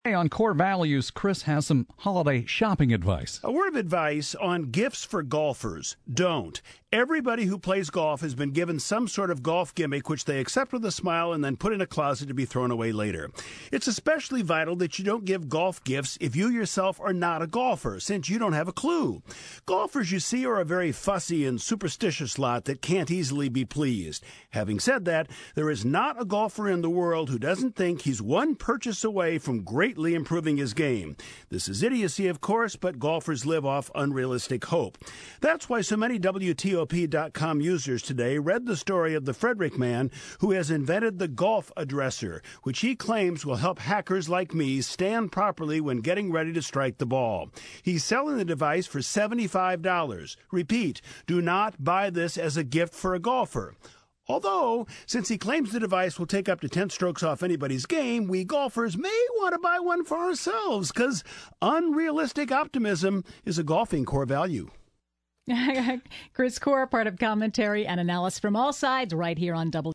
Hey, on Core Values, Chris has some holiday shopping advice. A word of advice on gifts for golfers. Don't. Everybody who plays golf has been given some sort of golf gimmick which they accept with a smile and then put in a closet to be thrown away later. It's especially vital that you don't give golf gifts if you yourself are not a golfer, since you don't have a clue. Golfers, you see, are a very fussy and superstitious lot that can't easily be pleased. Having said that, there is not a golfer in the world who doesn't think he's one purchase away from greatly improving his game. This is idiocy, of course, but golfers live off unrealistic hope. That's why so many WTOP.com users today read the story of the Frederick man who has invented the Golf Addresser, which he claims will help hackers like me stand properly when getting ready to strike the ball. He's selling the device for $75. Repeat, do not buy this as a gift for a golfer. Although, since he claims the device will take up to 10 strokes off anybody's game, we golfers may want to buy one for ourselves, because unrealistic optimism is a golfing core value. Chris Core, part of commentary and analysis from all sides right here on